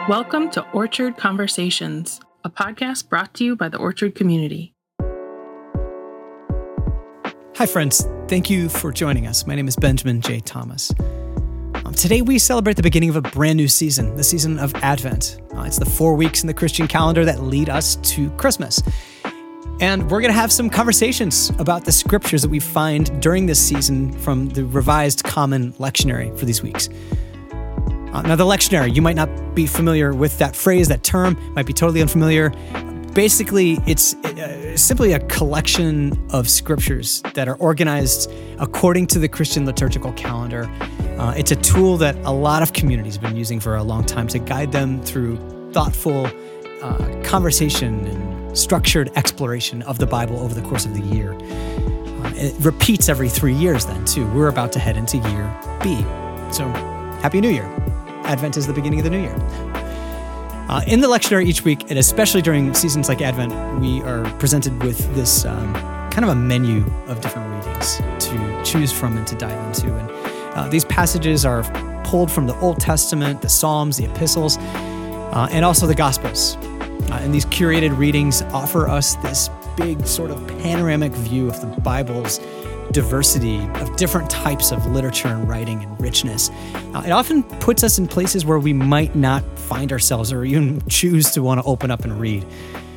Welcome to Orchard Conversations, a podcast brought to you by the Orchard community. Hi, friends. Thank you for joining us. My name is Benjamin J. Thomas. Today, we celebrate the beginning of a brand new season, the season of Advent. It's the 4 weeks in the Christian calendar that lead us to Christmas. And we're going to have some conversations about the scriptures that we find during this season from the Revised Common Lectionary for these weeks. Now, the lectionary, you might not be familiar with that phrase, that term, might be totally unfamiliar. Basically, it's simply a collection of scriptures that are organized according to the Christian liturgical calendar. It's a tool that a lot of communities have been using for a long time to guide them through thoughtful conversation and structured exploration of the Bible over the course of the year. It repeats every 3 years then, too. We're about to head into year B. So, Happy New Year. Advent is the beginning of the new year. In the lectionary each week, and especially during seasons like Advent, we are presented with this kind of a menu of different readings to choose from and to dive into. And these passages are pulled from the Old Testament, the Psalms, the Epistles, and also the Gospels. And these curated readings offer us this big sort of panoramic view of the Bible's diversity of different types of literature and writing and richness. It often puts us in places where we might not find ourselves or even choose to want to open up and read.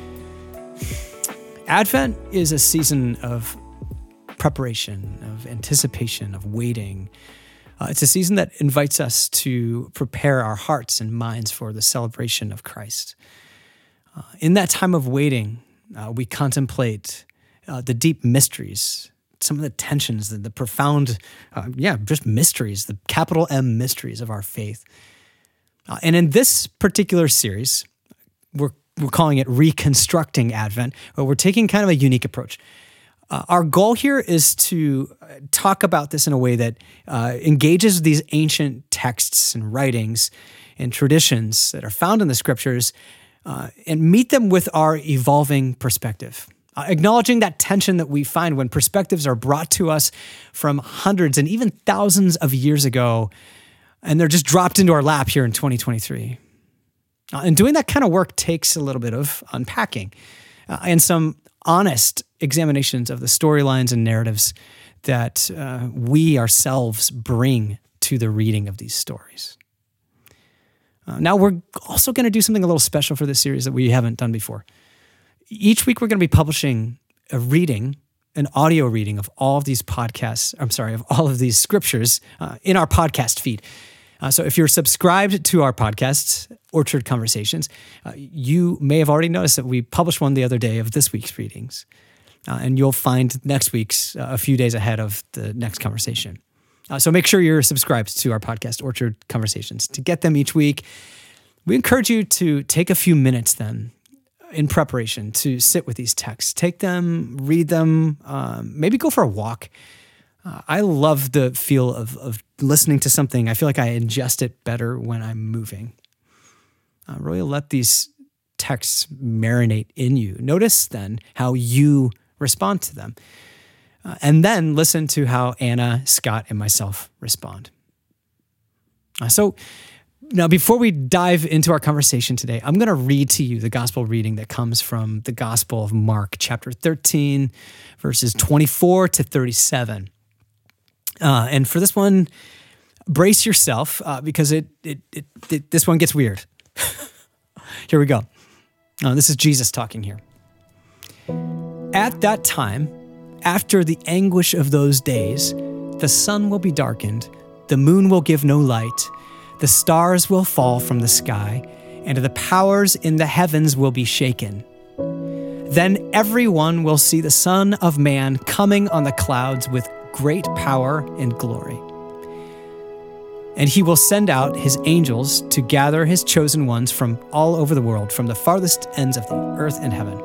Advent is a season of preparation, of anticipation, of waiting. It's a season that invites us to prepare our hearts and minds for the celebration of Christ. In that time of waiting, we contemplate the deep mysteries, some of the tensions, the profound, just mysteries, the capital M mysteries of our faith. And in this particular series, we're calling it Reconstructing Advent, but we're taking kind of a unique approach. Our goal here is to talk about this in a way that engages these ancient texts and writings and traditions that are found in the scriptures and meet them with our evolving perspective. Acknowledging that tension that we find when perspectives are brought to us from hundreds and even thousands of years ago, and they're just dropped into our lap here in 2023. And doing that kind of work takes a little bit of unpacking and some honest examinations of the storylines and narratives that we ourselves bring to the reading of these stories. Now, we're also going to do something a little special for this series that we haven't done before. Each week, we're going to be publishing a reading, an audio reading of all of these of all of these scriptures in our podcast feed. So if you're subscribed to our podcast, Orchard Conversations, you may have already noticed that we published one the other day of this week's readings. And you'll find next week's a few days ahead of the next conversation. So make sure you're subscribed to our podcast, Orchard Conversations, to get them each week. We encourage you to take a few minutes then in preparation to sit with these texts. Take them, read them, maybe go for a walk. I love the feel of listening to something. I feel like I ingest it better when I'm moving. Really let these texts marinate in you. Notice then how you respond to them. And then listen to how Anna, Scott, and myself respond. So now, before we dive into our conversation today, I'm going to read to you the gospel reading that comes from the Gospel of Mark, chapter 13, verses 24 to 37. And for this one, brace yourself because this one gets weird. Here we go. This is Jesus talking here. At that time, after the anguish of those days, the sun will be darkened, the moon will give no light, the stars will fall from the sky, and the powers in the heavens will be shaken. Then everyone will see the Son of Man coming on the clouds with great power and glory. And he will send out his angels to gather his chosen ones from all over the world, from the farthest ends of the earth and heaven.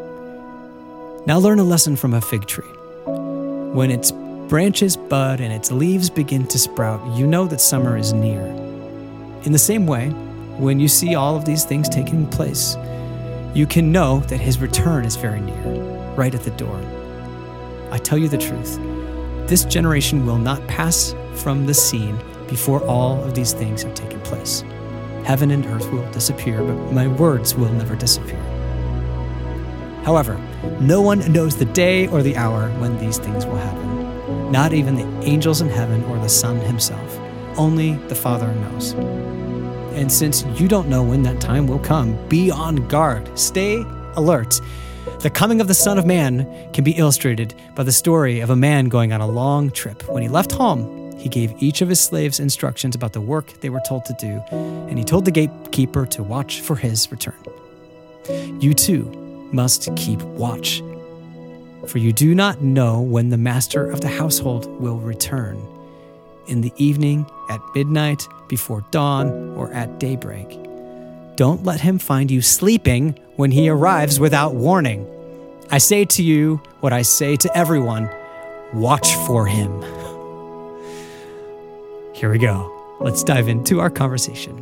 Now learn a lesson from a fig tree. When its branches bud and its leaves begin to sprout, you know that summer is near. In the same way, when you see all of these things taking place, you can know that his return is very near, right at the door. I tell you the truth, this generation will not pass from the scene before all of these things have taken place. Heaven and earth will disappear, but my words will never disappear. However, no one knows the day or the hour when these things will happen. Not even the angels in heaven or the Son himself. Only the Father knows. And since you don't know when that time will come, be on guard. Stay alert. The coming of the Son of Man can be illustrated by the story of a man going on a long trip. When he left home, he gave each of his slaves instructions about the work they were told to do, and he told the gatekeeper to watch for his return. You too must keep watch, for you do not know when the master of the household will return, in the evening, at midnight, before dawn, or at daybreak. Don't let him find you sleeping when he arrives without warning. I say to you what I say to everyone, watch for him. Here we go. Let's dive into our conversation.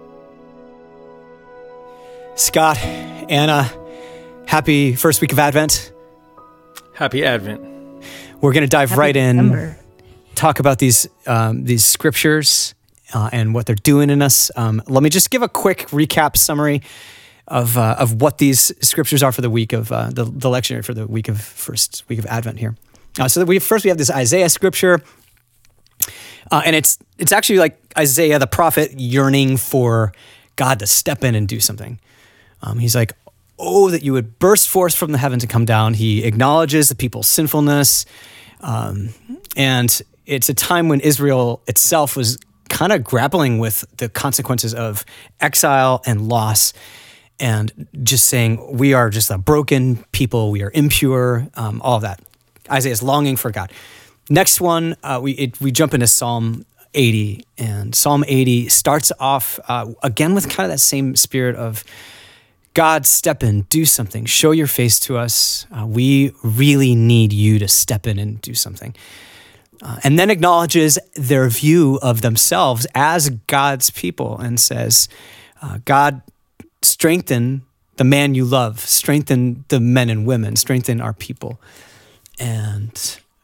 Scott, Anna, happy first week of Advent. Happy Advent. We're going to dive right December. in, talk about these scriptures and what they're doing in us. Let me just give a quick recap summary of what these scriptures are for the week of the lectionary for the first week of Advent here. So we have this Isaiah scripture, and it's actually like Isaiah the prophet yearning for God to step in and do something. He's like, oh, that you would burst forth from the heavens and come down. He acknowledges the people's sinfulness, and it's a time when Israel itself was kind of grappling with the consequences of exile and loss, and just saying, we are just a broken people, we are impure, all of that. Isaiah's longing for God. Next one, we jump into Psalm 80, and Psalm 80 starts off again with kind of that same spirit of God, step in, do something, show your face to us. We really need you to step in and do something. And then acknowledges their view of themselves as God's people and says, God, strengthen the man you love, strengthen the men and women, strengthen our people. And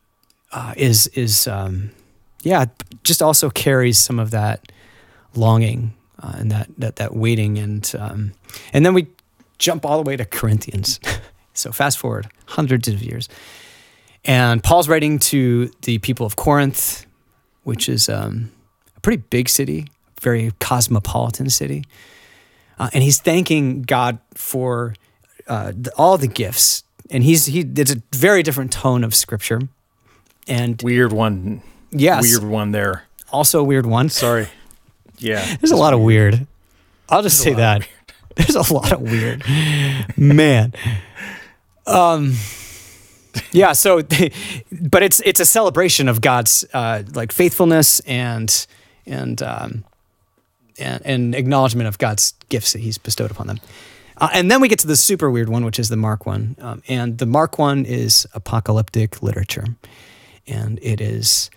just also carries some of that longing and that waiting. And then we jump all the way to Corinthians. So fast forward hundreds of years. And Paul's writing to the people of Corinth, which is a pretty big city, very cosmopolitan city. And he's thanking God for all the gifts. And it's a very different tone of scripture. And Weird one. Yes. Weird one there. Also a weird one. Sorry. Yeah. There's a lot of weird. I'll just say that. There's a lot of weird. Man. Yeah, so but it's a celebration of God's like faithfulness and acknowledgement of God's gifts that he's bestowed upon them. And then we get to the super weird one, which is the Mark one. And the Mark one is apocalyptic literature. And it is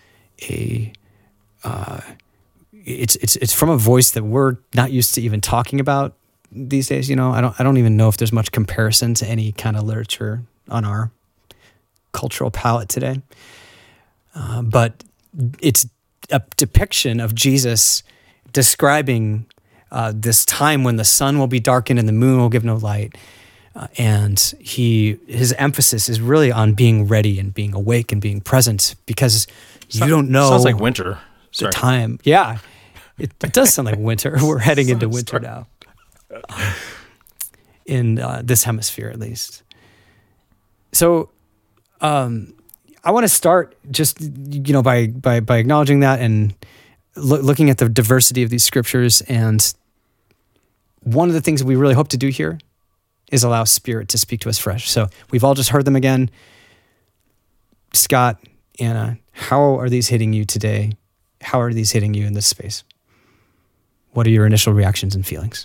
it's from a voice that we're not used to even talking about these days. You know, I don't even know if there's much comparison to any kind of literature on our cultural palette today. But it's a depiction of Jesus describing this time when the sun will be darkened and the moon will give no light. And his emphasis is really on being ready and being awake and being present, because you don't know. Sounds like winter. The time. Yeah. It does sound like winter. We're heading into winter now. In this hemisphere, at least. So I want to start just, by acknowledging that and looking at the diversity of these scriptures. And one of the things that we really hope to do here is allow Spirit to speak to us fresh. So we've all just heard them again. Scott, Anna, how are these hitting you today? How are these hitting you in this space? What are your initial reactions and feelings?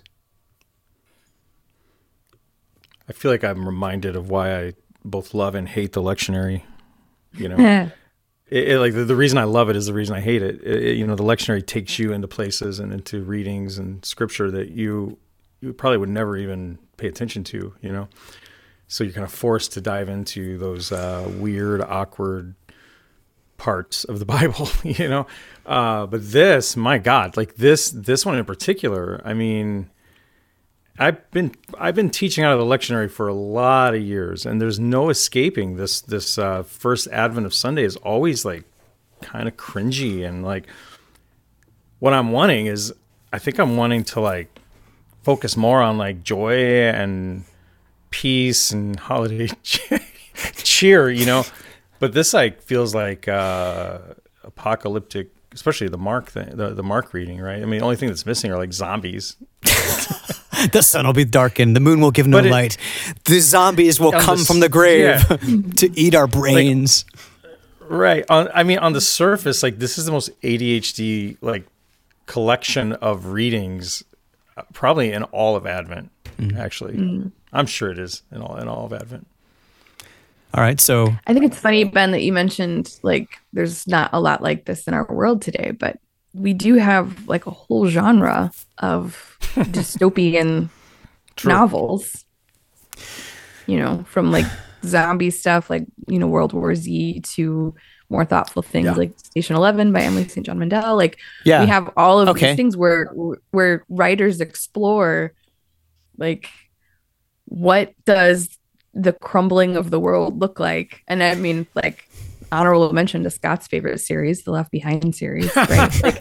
I feel like I'm reminded of why I both love and hate the lectionary. Like the reason I love it is the reason I hate it. The lectionary takes you into places and into readings and scripture that you probably would never even pay attention to, So you're kind of forced to dive into those weird, awkward parts of the Bible, but this, my God, like this one in particular, I mean, I've been teaching out of the lectionary for a lot of years, and there's no escaping this first Advent of Sunday is always like kind of cringy, and like what I'm wanting is, I think I'm wanting to like focus more on like joy and peace and holiday cheer, but this like feels like apocalyptic, especially the Mark thing, the Mark reading, right? I mean, the only thing that's missing are like zombies. The sun will be darkened, the moon will give no light, the zombies will come from the grave to eat our brains. Right. On the surface, like this is the most ADHD like collection of readings probably in all of Advent, actually. I'm sure it is in all of Advent. All right, so I think it's funny, Ben, that you mentioned like there's not a lot like this in our world today, but we do have like a whole genre of dystopian novels, from like zombie stuff like, World War Z to more thoughtful things like Station 11 by Emily St. John Mandel. Like we have all of these things where writers explore like what does the crumbling of the world look like. And I mean, like, honorable mention to Scott's favorite series, the Left Behind series, right? Like,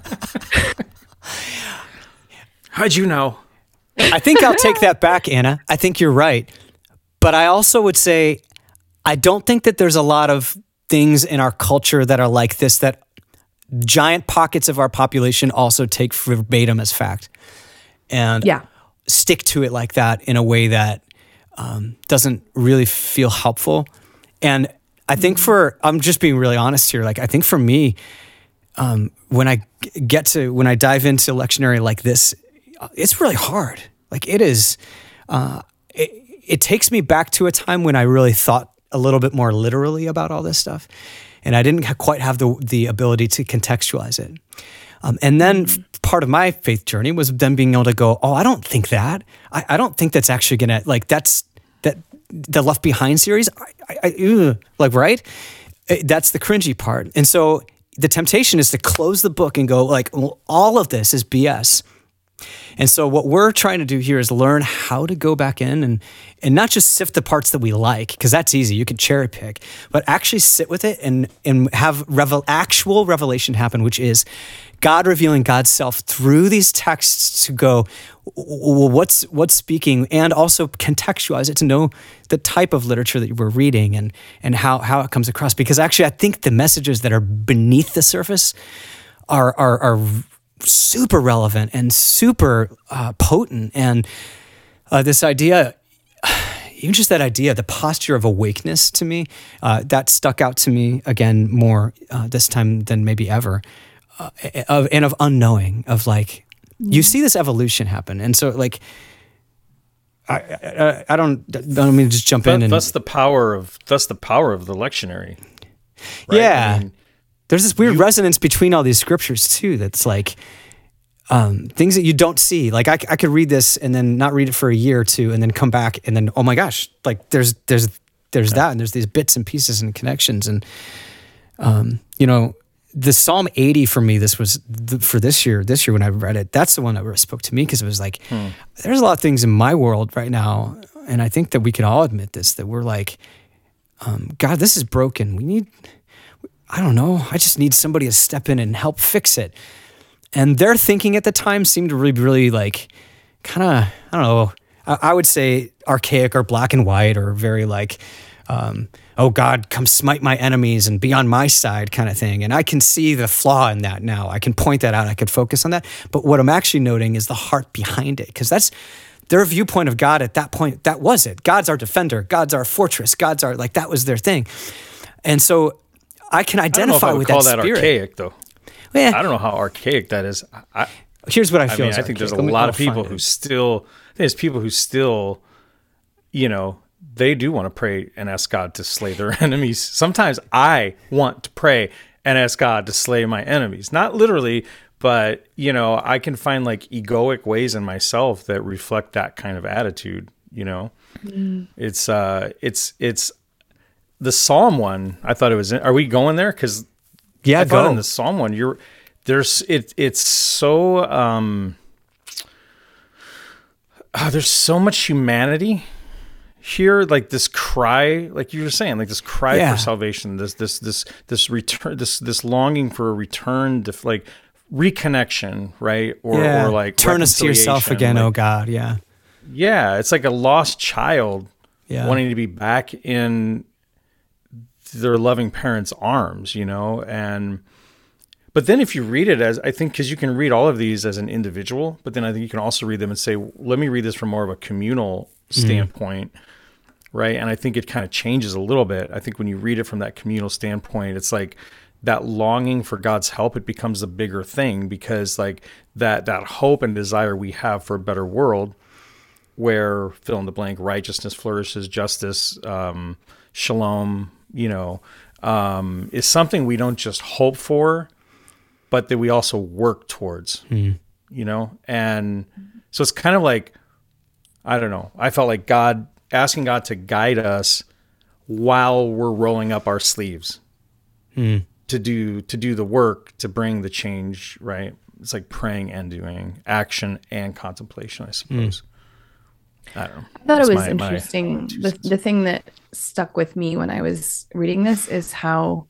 how'd you know? I think I'll take that back, Anna. I think you're right. But I also would say, I don't think that there's a lot of things in our culture that are like this, that giant pockets of our population also take verbatim as fact. And stick to it like that in a way that doesn't really feel helpful. And I think I'm just being really honest here. Like, I think for me, when I dive into lectionary like this, it's really hard. Like it is, it takes me back to a time when I really thought a little bit more literally about all this stuff. And I didn't quite have the ability to contextualize it. And then part of my faith journey was then being able to go, oh, I don't think that. I don't think that's actually going to, like, that's the Left Behind series. Right? That's the cringy part. And so the temptation is to close the book and go like, well, all of this is BS. And so what we're trying to do here is learn how to go back in and not just sift the parts that we like, because that's easy. You can cherry pick, but actually sit with it and have actual revelation happen, which is God revealing God's self through these texts to go, well, what's speaking, and also contextualize it to know the type of literature that we're reading and how it comes across. Because actually, I think the messages that are beneath the surface are super relevant and super potent. And this idea, even just that idea, the posture of awakeness to me, that stuck out to me again more this time than maybe ever, of unknowing, of like, you see this evolution happen. And so like, I don't mean to just jump in. And that's the power of the lectionary. Right? Yeah. I mean, there's this weird resonance between all these scriptures too. That's like things that you don't see. Like I could read this and then not read it for a year or two, and then come back and then, oh my gosh, like there's that, and there's these bits and pieces and connections. And the Psalm 80 for me, this was for this year when I read it, that's the one that really spoke to me, because it was like, there's a lot of things in my world right now, and I think that we can all admit this, that we're like, God, this is broken. I don't know, I just need somebody to step in and help fix it. And their thinking at the time seemed to really, really like, kind of, I don't know, I would say archaic or black and white, or very like, oh God, come smite my enemies and be on my side kind of thing. And I can see the flaw in that now. I can point that out. I could focus on that. But what I'm actually noting is the heart behind it, because that's their viewpoint of God at that point. That was it. God's our defender. God's our fortress. God's our, like, that was their thing. And so I can identify with that spirit. I don't know if I would call that archaic, though. Well, I don't know how archaic that is. Here's what I feel. I think there's a lot of people who still, they do want to pray and ask God to slay their enemies. Sometimes I want to pray and ask God to slay my enemies. Not literally, but, I can find like egoic ways in myself that reflect that kind of attitude, It's the Psalm one. I thought it was, are we going there? Because Yeah, I thought in the Psalm one, it's so there's so much humanity here, like this cry, like you were saying, like this cry for salvation, this return, this longing for a return to like reconnection, right? Or like turn us to yourself again, like, oh God, yeah. It's like a lost child wanting to be back in their loving parents' arms, you know, but then if you read it as, I think, because you can read all of these as an individual, but then I think you can also read them and say, let me read this from more of a communal standpoint, right? And I think it kind of changes a little bit. I think when you read it from that communal standpoint, it's like that longing for God's help, it becomes a bigger thing, because like that hope and desire we have for a better world where fill in the blank, righteousness flourishes, justice, shalom, you know, is something we don't just hope for, but that we also work towards, you know? And so it's kind of like, I don't know, I felt like asking God to guide us while we're rolling up our sleeves to do the work, to bring the change, right? It's like praying and doing, action and contemplation, I suppose. I don't know. I thought it was interesting. The thing that stuck with me when I was reading this is how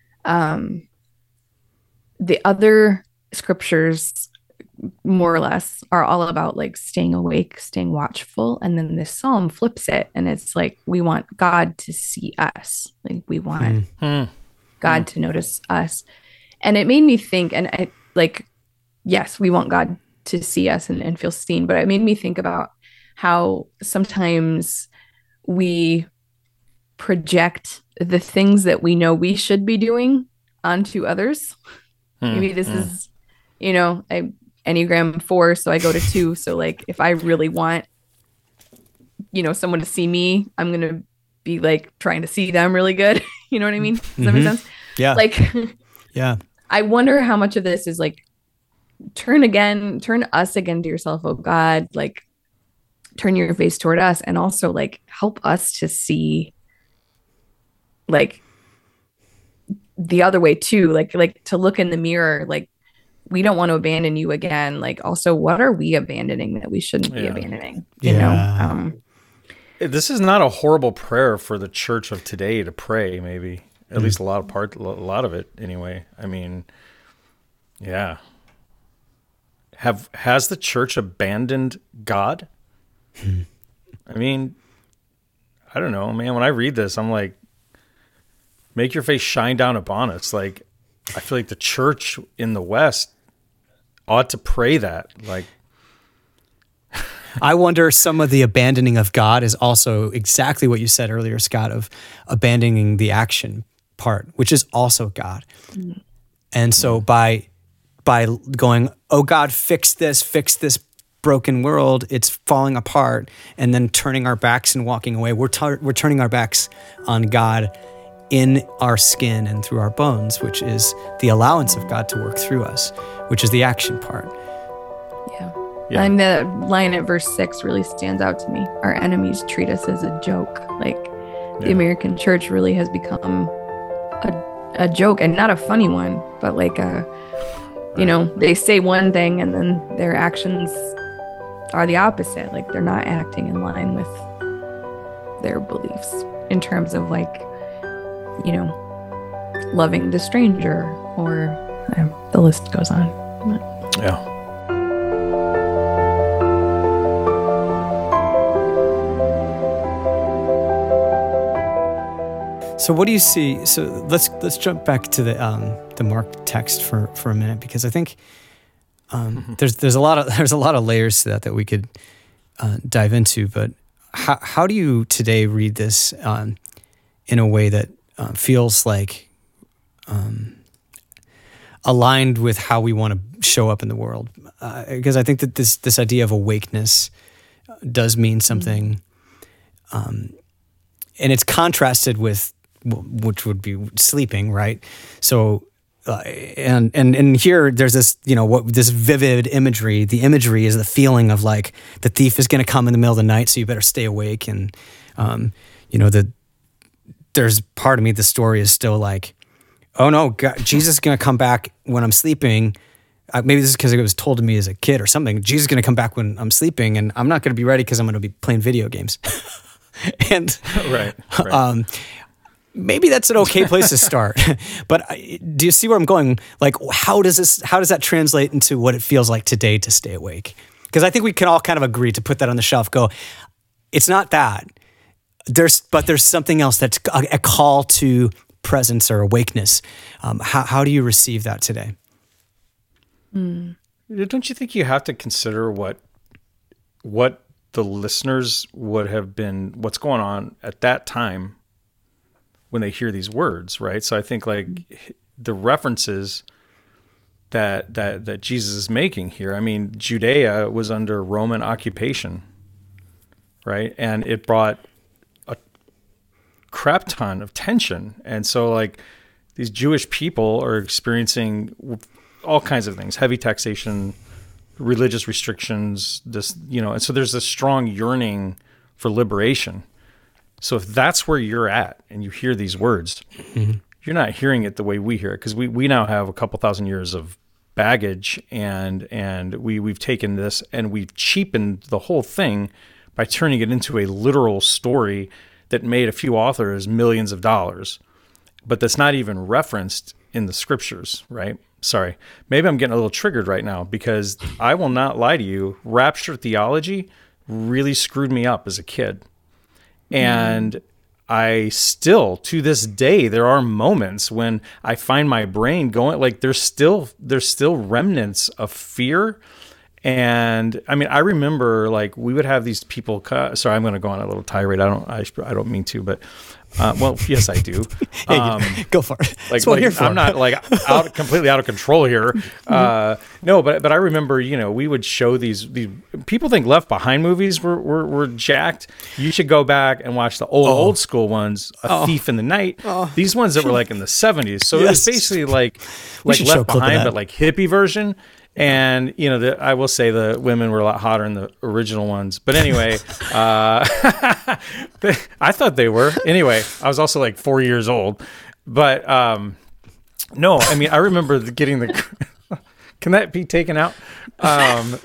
the other scriptures more or less are all about like staying awake, staying watchful. And then this psalm flips it. And it's like, we want God to see us. Like we want God to notice us. And it made me think, and I like, yes, we want God to see us and feel seen, but it made me think about how sometimes we project the things that we know we should be doing onto others. Maybe this is, you know, I Enneagram 4, so I go to 2. So like, if I really want, you know, someone to see me, I'm going to be like trying to see them really good. You know what I mean? Does that make sense? Yeah. Like, I wonder how much of this is like, turn us again to yourself, oh God, like turn your face toward us, and also like help us to see like the other way too, like to look in the mirror, like we don't want to abandon you again. Like also, what are we abandoning that we shouldn't be abandoning? You know, this is not a horrible prayer for the church of today to pray. Maybe at least a lot of it anyway. I mean, has the church abandoned God? I mean, I don't know, man. When I read this, I'm like, make your face shine down upon us. Like, I feel like the church in the West ought to pray that. Like, I wonder some of the abandoning of God is also exactly what you said earlier, Scott, of abandoning the action part, which is also God. And so by going, oh God, fix this broken world, it's falling apart, and then turning our backs and walking away, we're turning our backs on God in our skin and through our bones, which is the allowance of God to work through us, which is the action part. Yeah. And the line at verse 6 really stands out to me. Our enemies treat us as a joke. Like the American church really has become a joke, and not a funny one, but like you know, they say one thing and then their actions are the opposite. Like they're not acting in line with their beliefs in terms of like, you know, loving the stranger, or the list goes on. Yeah. So what do you see? So let's jump back to the Mark text for a minute, because I think there's a lot of layers to that we could dive into. But how do you today read this in a way that feels like aligned with how we want to show up in the world? Because I think that this idea of awakeness does mean something, and it's contrasted with which would be sleeping, right? So, and here there's this, you know, this vivid imagery. The imagery is the feeling of like the thief is going to come in the middle of the night, so you better stay awake. And you know, there's part of me, the story is still like, oh no, God, Jesus is going to come back when I'm sleeping. Maybe this is because it was told to me as a kid or something. Jesus is going to come back when I'm sleeping, and I'm not going to be ready because I'm going to be playing video games. And right. Maybe that's an okay place to start. But do you see where I'm going? Like, how does that translate into what it feels like today to stay awake? Because I think we can all kind of agree to put that on the shelf. Go, it's not that. There's something else that's a call to presence or awakeness. How do you receive that today? Don't you think you have to consider what the listeners would have been, what's going on at that time when they hear these words, right? So I think like the references that Jesus is making here. I mean, Judea was under Roman occupation, right? And it brought a crap ton of tension. And so like these Jewish people are experiencing all kinds of things, heavy taxation, religious restrictions, and so there's a strong yearning for liberation. So if that's where you're at and you hear these words, you're not hearing it the way we hear it, because we now have a couple thousand years of baggage, and we've taken this and we've cheapened the whole thing by turning it into a literal story that made a few authors millions of dollars, but that's not even referenced in the scriptures, right? Sorry, maybe I'm getting a little triggered right now, because I will not lie to you, rapture theology really screwed me up as a kid. And I still, to this day, there are moments when I find my brain going, like there's still remnants of fear. And I mean, I remember like we would have these people, sorry, I'm going to go on a little tirade. I don't mean to, but well, yes, I do. Go for it. Like I'm not like completely out of control here. No, but I remember, we would show these people think Left Behind movies were jacked. You should go back and watch the old school ones, A Thief in the Night. These ones that were like in the 70s. So it was basically like Left Behind, but like hippie version. And, I will say the women were a lot hotter in the original ones. But anyway, I thought they were. Anyway, I was also like 4 years old. But no, I mean, I remember getting the... Can that be taken out? But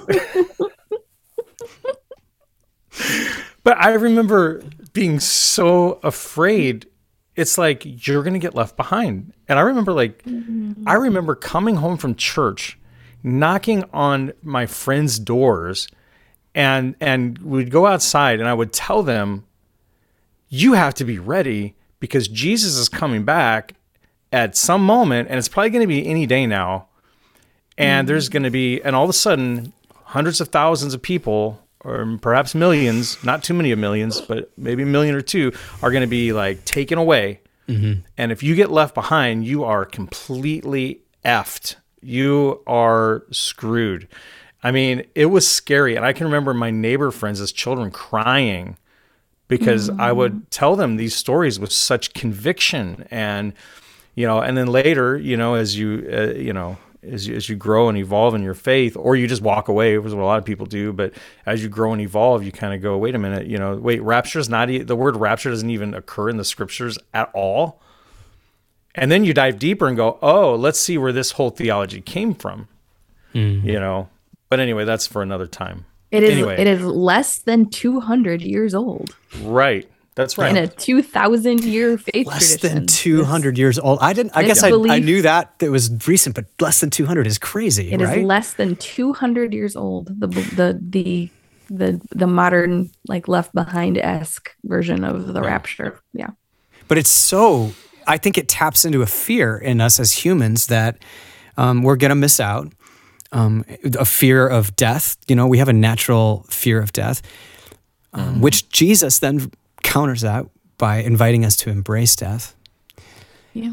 I remember being so afraid. It's like, you're going to get left behind. And I remember coming home from church, knocking on my friends' doors, and we'd go outside and I would tell them, you have to be ready because Jesus is coming back at some moment, and it's probably going to be any day now. And there's going to be, and all of a sudden, hundreds of thousands of people, or perhaps millions, not too many of millions, but maybe a million or two, are going to be like taken away. And if you get left behind, you are completely effed. You are screwed. I mean, it was scary. And I can remember my neighbor friends as children crying because I would tell them these stories with such conviction. And, and then later, as you grow and evolve in your faith, or you just walk away, which is what a lot of people do. But as you grow and evolve, you kind of go, wait a minute, rapture's not, the word rapture doesn't even occur in the scriptures at all. And then you dive deeper and go, oh, let's see where this whole theology came from, But anyway, that's for another time. It is less than 200 years old. Right. That's right. In a 2,000-year faith less tradition. Than 200 years old. I knew that it was recent, but less than 200 is crazy. It is less than 200 years old. The modern, like, Left Behind-esque version of the rapture. Yeah. But it's so... I think it taps into a fear in us as humans that we're going to miss out, a fear of death. We have a natural fear of death, which Jesus then counters that by inviting us to embrace death. Yeah.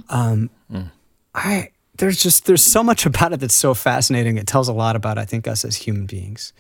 There's so much about it that's so fascinating. It tells a lot about, I think, us as human beings.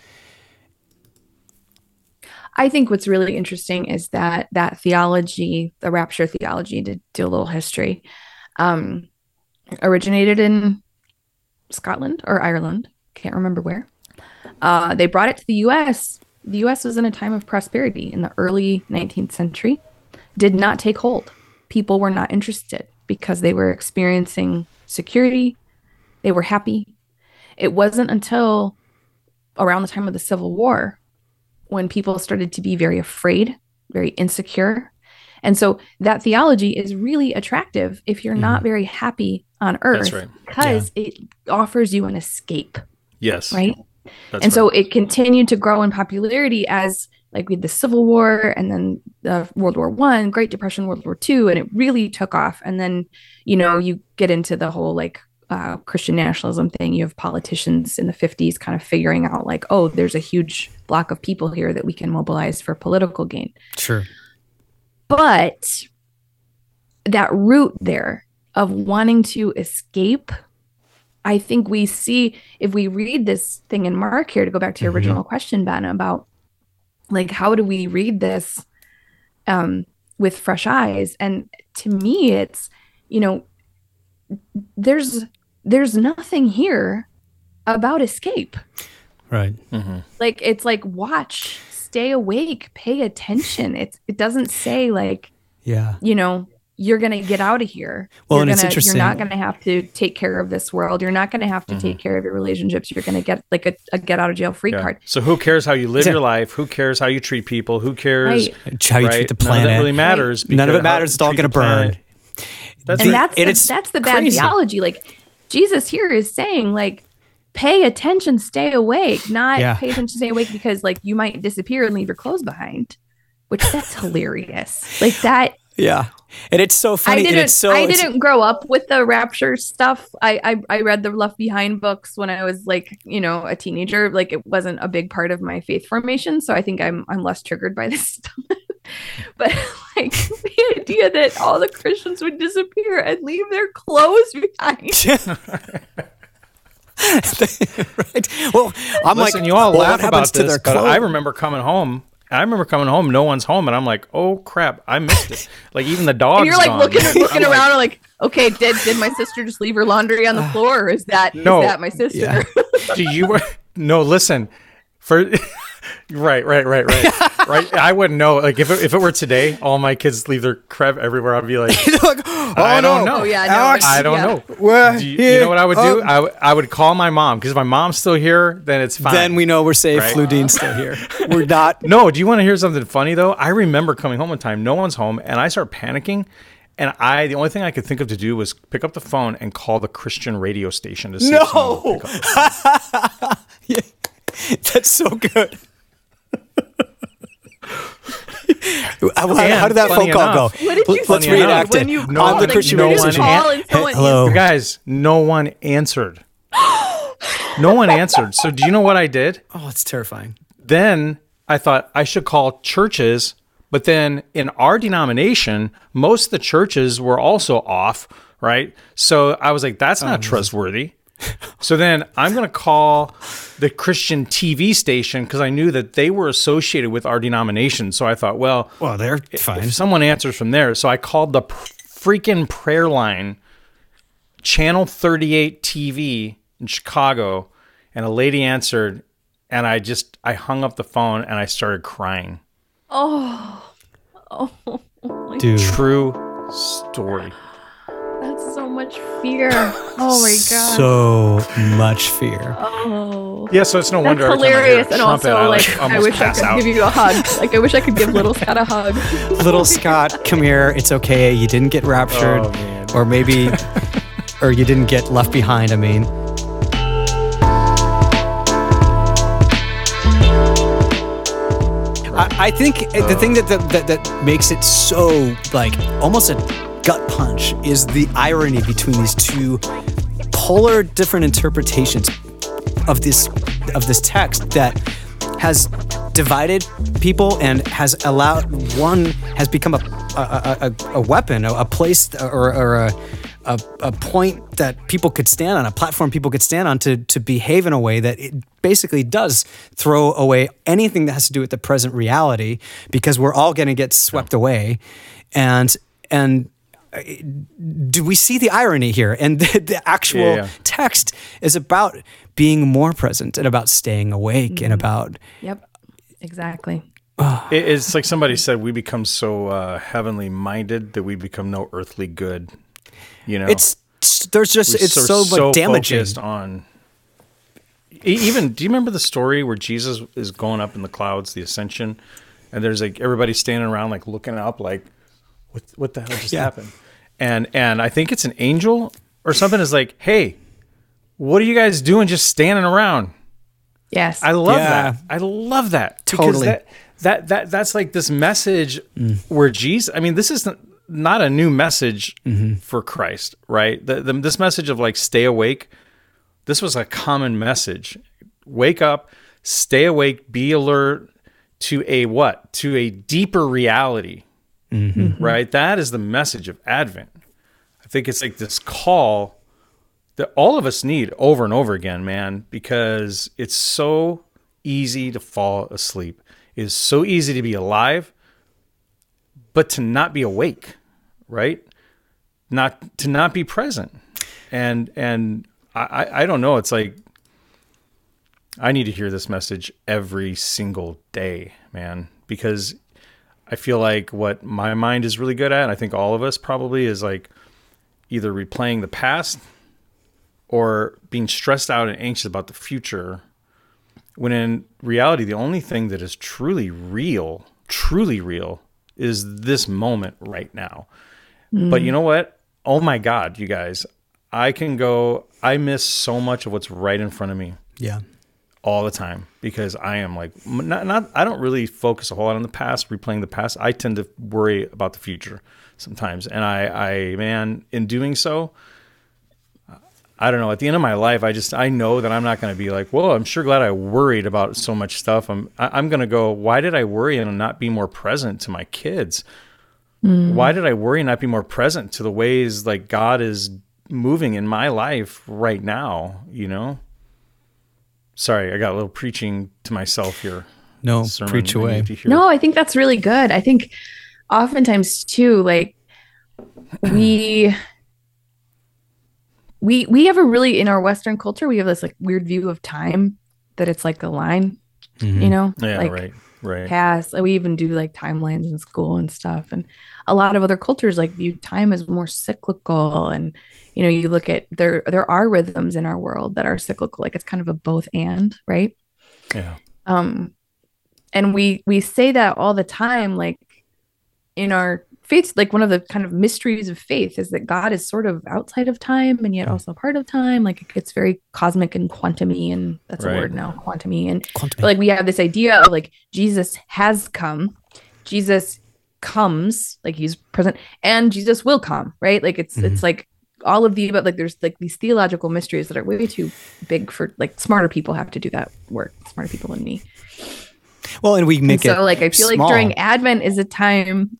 I think what's really interesting is that theology, the rapture theology, to do a little history, originated in Scotland or Ireland. Can't remember where. They brought it to the U.S. The U.S. was in a time of prosperity in the early 19th century. Did not take hold. People were not interested because they were experiencing security. They were happy. It wasn't until around the time of the Civil War when people started to be very afraid, very insecure. And so that theology is really attractive if you're not very happy on earth, because it offers you an escape. Yes. Right. So it continued to grow in popularity as like we had the Civil War and then World War I, Great Depression, World War II, and it really took off. And then, you get into the whole like Christian nationalism thing. You have politicians in the 50s kind of figuring out like, oh, there's a huge block of people here that we can mobilize for political gain. Sure. But that root there of wanting to escape, I think we see if we read this thing in Mark here, to go back to your original question, Ben, about like, how do we read this with fresh eyes? And to me, it's, there's nothing here about escape. Right. Like, it's like, watch, stay awake, pay attention. It doesn't say like, you're going to get out of here. Well, it's interesting. You're not going to have to take care of this world. You're not going to have to take care of your relationships. You're going to get like a get out of jail free card. So who cares how you live your life? Who cares how you treat people? Who cares how you treat the planet? None of it really matters. None of it matters. It's all going to burn. That's the bad theology. Like, Jesus here is saying like, pay attention, stay awake, not pay attention, stay awake because like you might disappear and leave your clothes behind, which that's hilarious. Like that. Yeah. And it's so funny. I didn't grow up with the rapture stuff. I read the Left Behind books when I was like, a teenager. Like it wasn't a big part of my faith formation. So I think I'm less triggered by this stuff. But like the idea that all the Christians would disappear and leave their clothes behind. Right. Well, I'm Listen, you all laugh about this, but I remember coming home. No one's home, and I'm like, oh crap, I missed it. Like even the dog's and you're like gone. looking around, like, okay, did my sister just leave her laundry on the floor, or is that my sister? Yeah. No, listen, for right. I wouldn't know. Like if it were today, all my kids leave their crap everywhere. I'd be like, I don't know. Oh, yeah, Alex, I don't know. Well, you know what I would do? I would call my mom, because if my mom's still here, then it's fine. Then we know we're safe. Right? Fludine's still here. We're not. No, do you want to hear something funny though? I remember coming home one time, no one's home, and I start panicking. And the only thing I could think of to do was pick up the phone and call the Christian radio station to see if someone would pick up. Yeah. That's so good. How did that phone call go? What did you Let's reenact it. On the Christian radio station. Hello. You guys, no one answered. No one answered. So do you know what I did? Oh, it's terrifying. Then I thought I should call churches, but then in our denomination, most of the churches were also off, right? So I was like, that's not trustworthy. So then I'm going to call the Christian TV station, because I knew that they were associated with our denomination. So I thought, well, they're fine. If someone answers from there. So I called the freaking prayer line, Channel 38 TV in Chicago, and a lady answered, and I hung up the phone and I started crying. Oh, dude. True story. That's so much fear. Oh my god. So much fear. Oh. Yeah, so it's no wonder. That's hilarious, and also I wish I could give you a hug. Like I wish I could give little Scott a hug. Little Scott, come here. It's okay. You didn't get raptured, or maybe, or you didn't get left behind. I mean. I think the thing that makes it so like almost a gut punch is the irony between these two polar different interpretations of this text that has divided people and has allowed one has become a weapon, a place or a point that people could stand on, a platform people could stand on to behave in a way that it basically does throw away anything that has to do with the present reality, because we're all going to get swept away. And do we see the irony here? And the actual text is about being more present and about staying awake and about... Yep, exactly. It's like somebody said, we become so heavenly minded that we become no earthly good. You know, it's so much damaging. On even, do you remember the story where Jesus is going up in the clouds, the ascension, and there's like everybody standing around like looking up, like what the hell just happened? And I think it's an angel or something is like, hey, what are you guys doing just standing around? Yes. I love that. I love that. Totally. That's like this message where Jesus, I mean, this is not a new message for Christ, right? This message of like, stay awake. This was a common message. Wake up, stay awake, be alert to a what? To a deeper reality, right? That is the message of Advent. I think it's like this call that all of us need over and over again, man, because it's so easy to fall asleep. It is so easy to be alive, but to not be awake, right? To not be present. And I don't know. It's like, I need to hear this message every single day, man, because I feel like what my mind is really good at, I think all of us probably, is like either replaying the past or being stressed out and anxious about the future, when in reality, the only thing that is truly real is this moment right now. But you know what? Oh my God, you guys, I miss so much of what's right in front of me. Yeah. All the time, because I am like, I don't really focus a whole lot on the past, replaying the past. I tend to worry about the future sometimes. And man, in doing so, I don't know, at the end of my life, I know that I'm not going to be like, well, I'm sure glad I worried about so much stuff. I'm going to go, why did I worry and not be more present to my kids? Why did I worry and not be more present to the ways like God is moving in my life right now, you know? Sorry, I got a little preaching to myself here. No, preach away. No, I think that's really good. I think oftentimes too, like we have a really, in our Western culture, we have this like weird view of time that it's like a line, you know? Yeah, like, right. Past. We even do like timelines in school and stuff. And a lot of other cultures like view time as more cyclical. And, you know, you look at there are rhythms in our world that are cyclical. Like it's kind of a both and, right? Yeah. And we say that all the time, like in our faith, like one of the kind of mysteries of faith is that God is sort of outside of time and yet also part of time. Like it gets very cosmic and quantum-y, and that's a word now, quantum-y. And but like we have this idea of like Jesus has come, Jesus comes, like he's present, and Jesus will come, right? Like it's like all of the, but like there's like these theological mysteries that are way too big for like smarter people have to do that work, smarter people than me. Well, and we make it so like I feel small. like during Advent is a time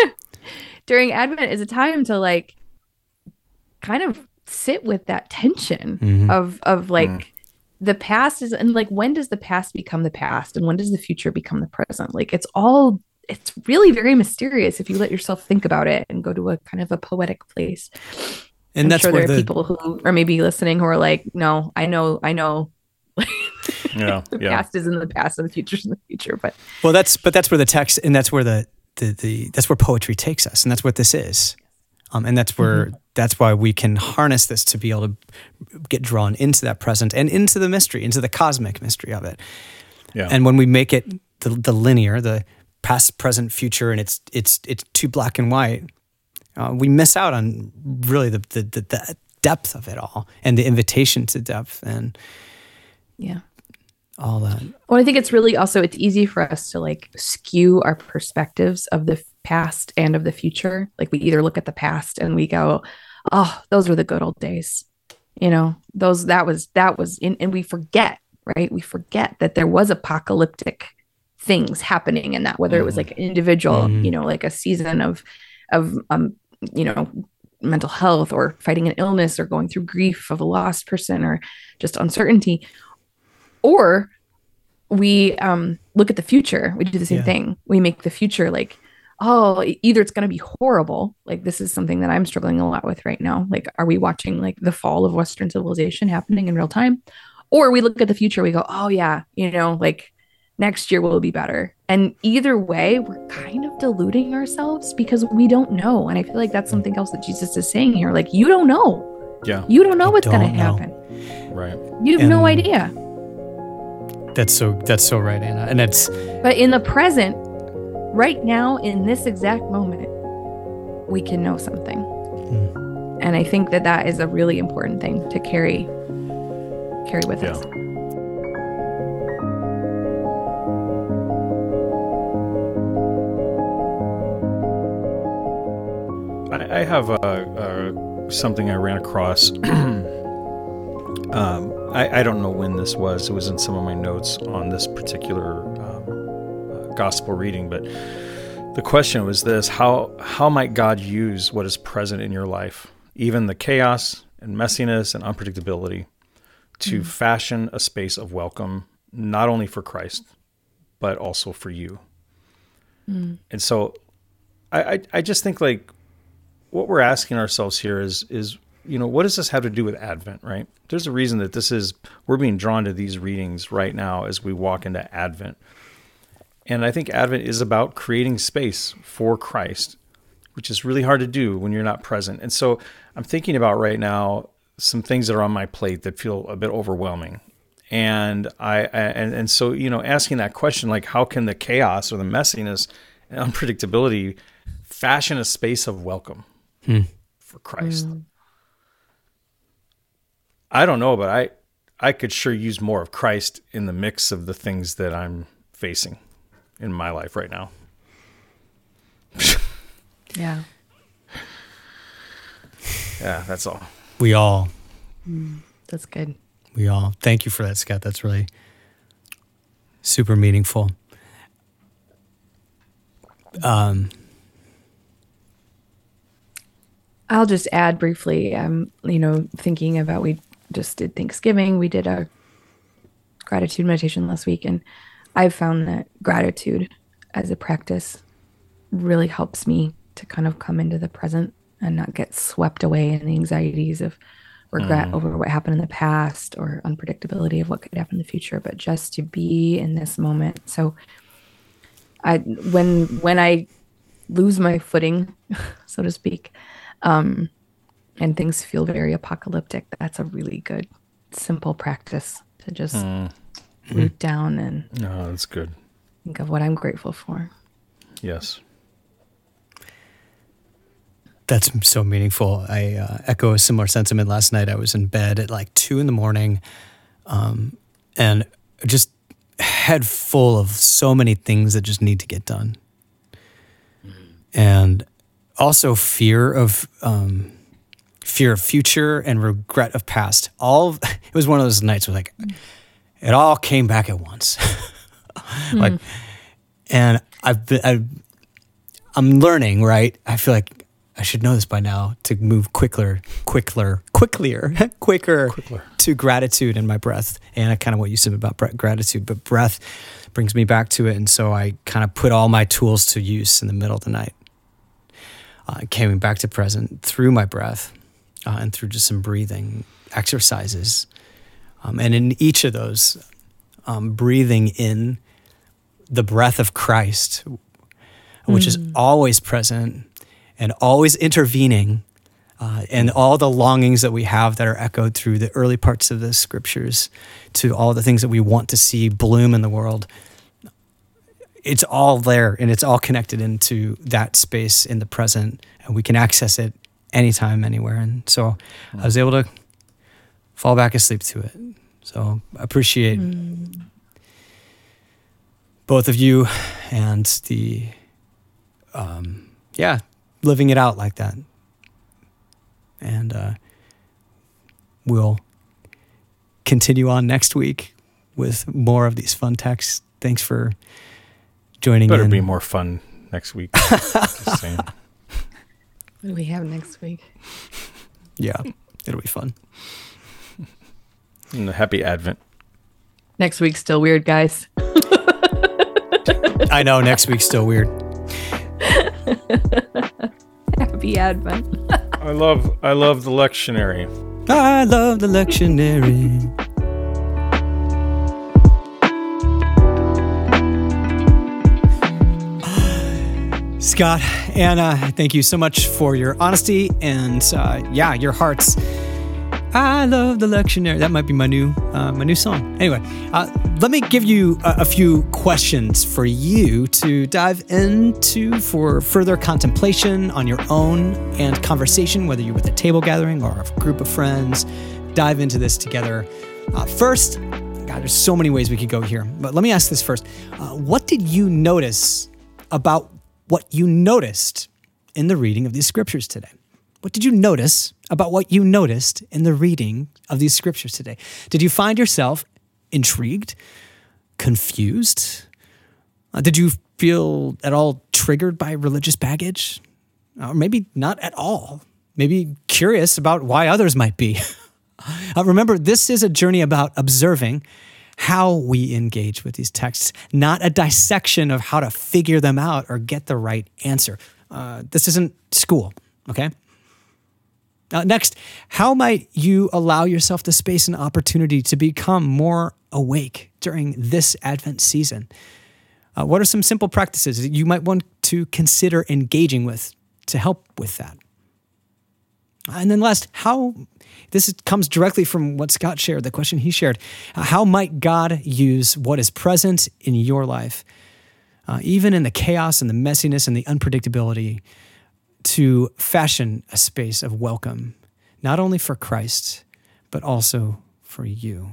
to like kind of sit with that tension of like the past is, and like when does the past become the past and when does the future become the present? Like it's really very mysterious if you let yourself think about it and go to a kind of a poetic place. And I'm sure there are people who are maybe listening who are like, no, I know. The past is in the past and the future is in the future. But that's where the text, and that's where that's where poetry takes us, and that's what this is. And that's where that's why we can harness this to be able to get drawn into that present and into the mystery, into the cosmic mystery of it. Yeah. And when we make it the linear, the past, present, future, and it's too black and white, we miss out on really the depth of it all and the invitation to depth and all that. Well, I think it's really also, it's easy for us to like skew our perspectives of the past and of the future. Like we either look at the past and we go, oh, those were the good old days. You know, that was and we forget, right? We forget that there was apocalyptic things happening in that, whether it was like an individual, you know, like a season of you know, mental health or fighting an illness or going through grief of a lost person or just uncertainty. Or we look at the future. We do the same thing. We make the future like, oh, either it's going to be horrible. Like this is something that I'm struggling a lot with right now. Like, are we watching like the fall of Western civilization happening in real time? Or we look at the future, we go, oh yeah, you know, like next year will be better. And either way, we're kind of deluding ourselves because we don't know. And I feel like that's something else that Jesus is saying here. Like, you don't know. Yeah. You don't know what's going to happen. Right. You have no idea. That's so right, Anna. And but in the present, right now, in this exact moment, we can know something. And I think that is a really important thing to carry with us. I have something I ran across. I don't know when this was. It was in some of my notes on this particular gospel reading, but the question was this: how might God use what is present in your life, even the chaos and messiness and unpredictability, to fashion a space of welcome, not only for Christ, but also for you? And so I just think, like, what we're asking ourselves here is, what does this have to do with Advent, right? There's a reason that we're being drawn to these readings right now as we walk into Advent. And I think Advent is about creating space for Christ, which is really hard to do when you're not present. And so I'm thinking about right now some things that are on my plate that feel a bit overwhelming. And so, asking that question, like, how can the chaos or the messiness and unpredictability fashion a space of welcome for Christ? I don't know, but I could sure use more of Christ in the mix of the things that I'm facing in my life right now. Yeah. Yeah, that's all. We all. That's good. We all. Thank you for that, Scott. That's really super meaningful. I'll just add briefly, thinking about, we just did Thanksgiving. We did a gratitude meditation last week, and I've found that gratitude as a practice really helps me to kind of come into the present and not get swept away in the anxieties of regret over what happened in the past or unpredictability of what could happen in the future, but just to be in this moment. So when I lose my footing, so to speak, and things feel very apocalyptic, that's a really good, simple practice to just root down and that's good. Think of what I'm grateful for. Yes. That's so meaningful. I echo a similar sentiment. Last night I was in bed at like 2 a.m, and just head full of so many things that just need to get done. And also fear of future and regret of past. It was one of those nights where, like, it all came back at once. And I'm learning, right? I feel like I should know this by now, to move quicker to gratitude in my breath. And kind of what you said about gratitude, but breath brings me back to it. And so I kind of put all my tools to use in the middle of the night. Coming back to present through my breath and through just some breathing exercises. And in each of those, breathing in the breath of Christ, which is always present and always intervening, and all the longings that we have that are echoed through the early parts of the scriptures to all the things that we want to see bloom in the world. It's all there, and it's all connected into that space in the present, and we can access it anytime, anywhere. And so I was able to fall back asleep to it. So I appreciate both of you and the, living it out like that. And we'll continue on next week with more of these fun texts. Thanks for joining in. Better be more fun next week. Just saying. What do we have next week? Yeah, it'll be fun. And a happy Advent. Next week's still weird, guys. I know, next week's still weird. Happy Advent. I love the lectionary. I love the lectionary. Scott. Anna, thank you so much for your honesty and your hearts. I love the lectionary. That might be my new song. Anyway, let me give you a few questions for you to dive into for further contemplation on your own and conversation, whether you're with a table gathering or a group of friends. Dive into this together. First, God, there's so many ways we could go here, but let me ask this first. What did you notice about what you noticed in the reading of these scriptures today? What did you notice about what you noticed in the reading of these scriptures today? Did you find yourself intrigued, confused? Did you feel at all triggered by religious baggage? Or maybe not at all. Maybe curious about why others might be. Remember, this is a journey about observing how we engage with these texts, not a dissection of how to figure them out or get the right answer. This isn't school, okay? Next, how might you allow yourself the space and opportunity to become more awake during this Advent season? What are some simple practices that you might want to consider engaging with to help with that? And then last, this comes directly from what Scott shared, the question he shared. How might God use what is present in your life, even in the chaos and the messiness and the unpredictability, to fashion a space of welcome, not only for Christ, but also for you?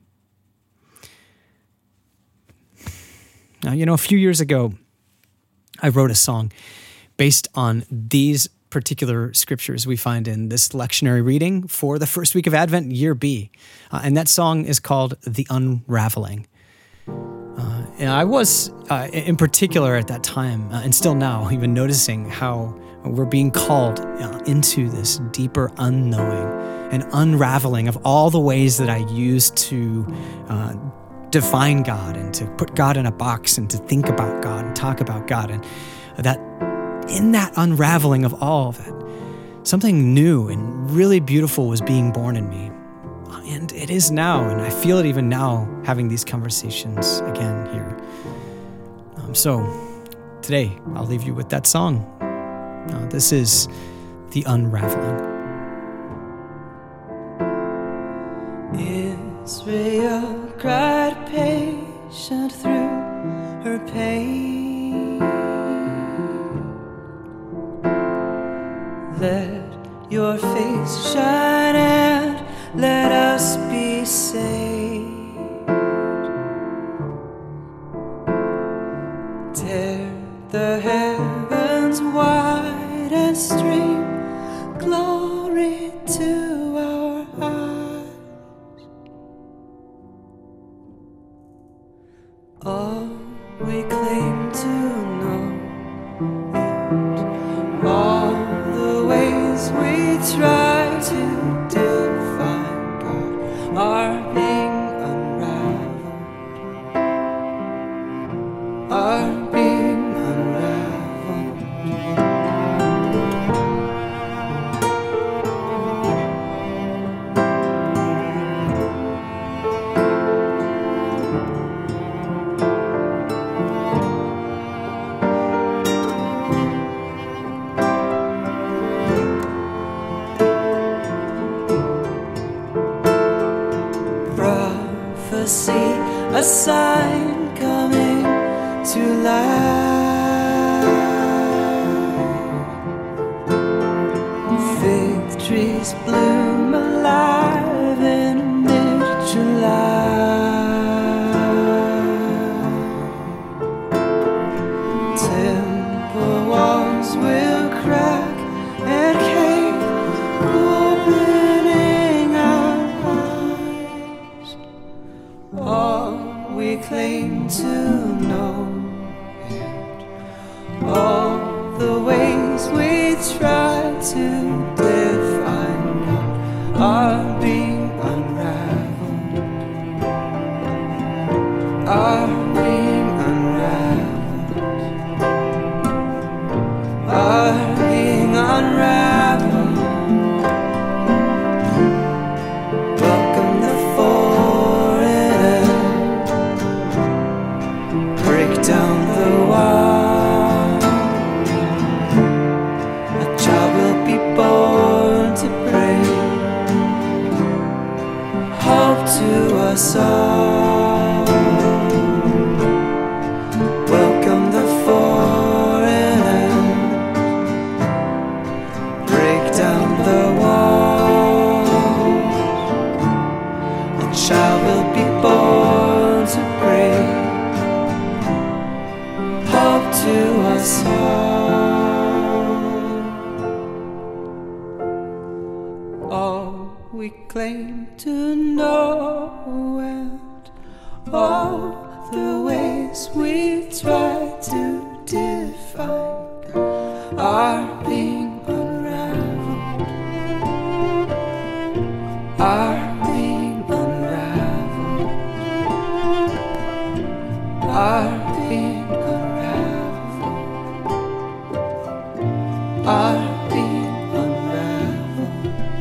Now, a few years ago, I wrote a song based on these particular scriptures we find in this lectionary reading for the first week of Advent, year B. And that song is called The Unraveling. And I was, in particular at that time, and still now, even noticing how we're being called into this deeper unknowing and unraveling of all the ways that I used to define God and to put God in a box and to think about God and talk about God. And that in that unraveling of all of it, something new and really beautiful was being born in me. And it is now, and I feel it even now, having these conversations again here. So today, I'll leave you with that song. This is The Unraveling. Israel cried patient through her pain. Let your face shine and let us be saved. Tear the heavens wide and stream glory to our eyes. All we claim to know and all the ways we try to define God are being unraveled, are being unraveled. Prophecy, a sign coming to life. Fig trees bloom alive in mid-July. Temple walls will crack and cave, opening our eyes. All we claim to know and all the ways we try to define God are being unraveled, are being unraveled, are being unraveled. Welcome the foreigner, break down the wall. we'll be born to bring hope to us all we claim to know, and all the ways we try to define are being unraveled, are being unraveled, are being unraveled, are being unraveled.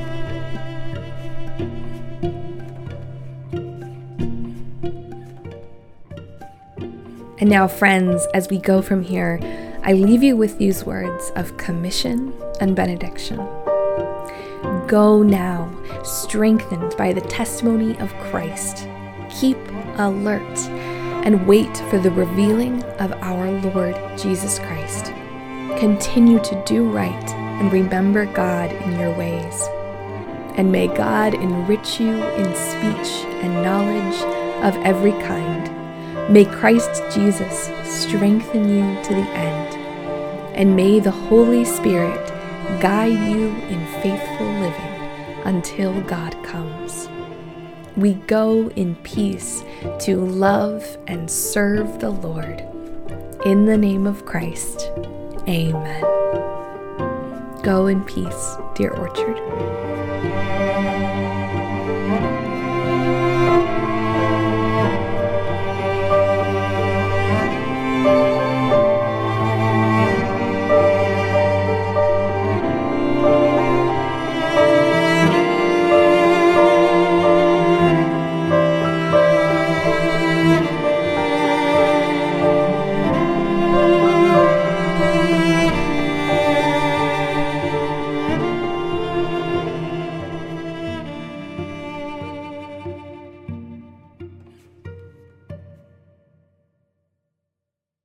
And now, friends, as we go from here, I leave you with these words of commission and benediction. Go now, strengthened by the testimony of Christ. Keep alert and wait for the revealing of our Lord Jesus Christ. Continue to do right and remember God in your ways. And may God enrich you in speech and knowledge of every kind. May Christ Jesus strengthen you to the end, and may the Holy Spirit guide you in faithful living until God comes. We go in peace to love and serve the Lord. In the name of Christ, amen. Go in peace, dear Orchard.